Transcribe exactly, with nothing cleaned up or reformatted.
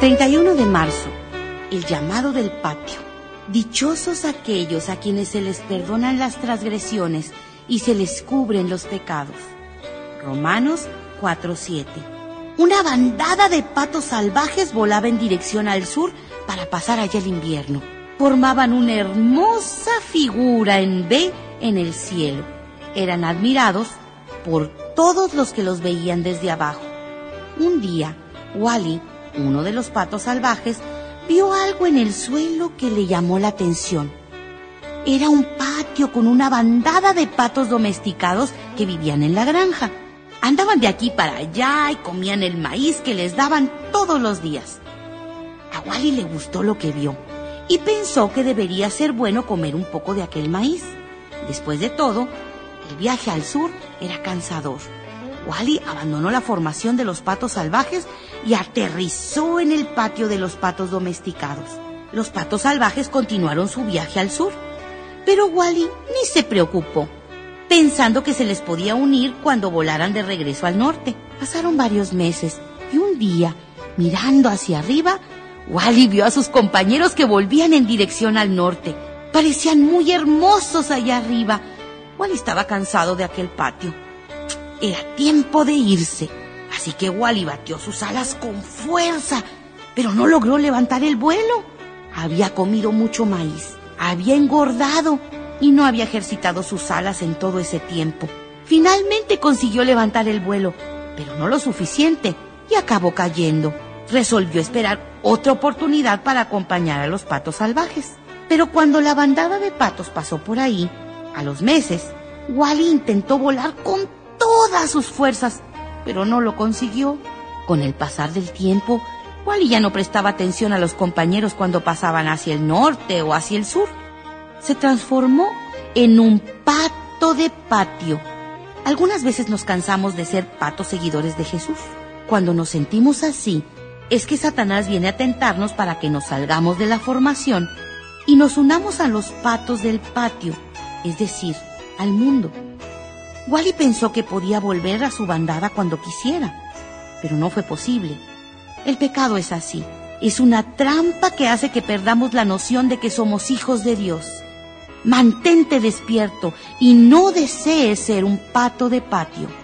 treinta y uno de marzo, el llamado del patio. Dichosos aquellos a quienes se les perdonan las transgresiones y se les cubren los pecados. Romanos cuatro siete. Una bandada de patos salvajes volaba en dirección al sur para pasar allá el invierno. Formaban una hermosa figura en V en el cielo. Eran admirados por todos los que los veían desde abajo. Un día, Wally, uno de los patos salvajes, vio algo en el suelo que le llamó la atención. Era un patio con una bandada de patos domesticados que vivían en la granja. Andaban de aquí para allá y comían el maíz que les daban todos los días. A Wally le gustó lo que vio y pensó que debería ser bueno comer un poco de aquel maíz. Después de todo, el viaje al sur era cansador. Wally abandonó la formación de los patos salvajes y aterrizó en el patio de los patos domesticados. Los patos salvajes continuaron su viaje al sur, pero Wally ni se preocupó, pensando que se les podía unir cuando volaran de regreso al norte. Pasaron varios meses y un día, mirando hacia arriba, Wally vio a sus compañeros que volvían en dirección al norte. Parecían muy hermosos allá arriba. Wally estaba cansado de aquel patio. Era tiempo de irse, así que Wally batió sus alas con fuerza, pero no logró levantar el vuelo. Había comido mucho maíz, había engordado y no había ejercitado sus alas en todo ese tiempo. Finalmente consiguió levantar el vuelo, pero no lo suficiente, y acabó cayendo. Resolvió esperar otra oportunidad para acompañar a los patos salvajes. Pero cuando la bandada de patos pasó por ahí, a los meses, Wally intentó volar con todas sus fuerzas, pero no lo consiguió. Con el pasar del tiempo, Wally ya no prestaba atención a los compañeros cuando pasaban hacia el norte o hacia el sur. Se transformó en un pato de patio. Algunas veces nos cansamos de ser patos seguidores de Jesús. Cuando nos sentimos así, es que Satanás viene a tentarnos para que nos salgamos de la formación y nos unamos a los patos del patio, es decir, al mundo. Wally pensó que podía volver a su bandada cuando quisiera, pero no fue posible. El pecado es así, es una trampa que hace que perdamos la noción de que somos hijos de Dios. Mantente despierto y no desees ser un pato de patio.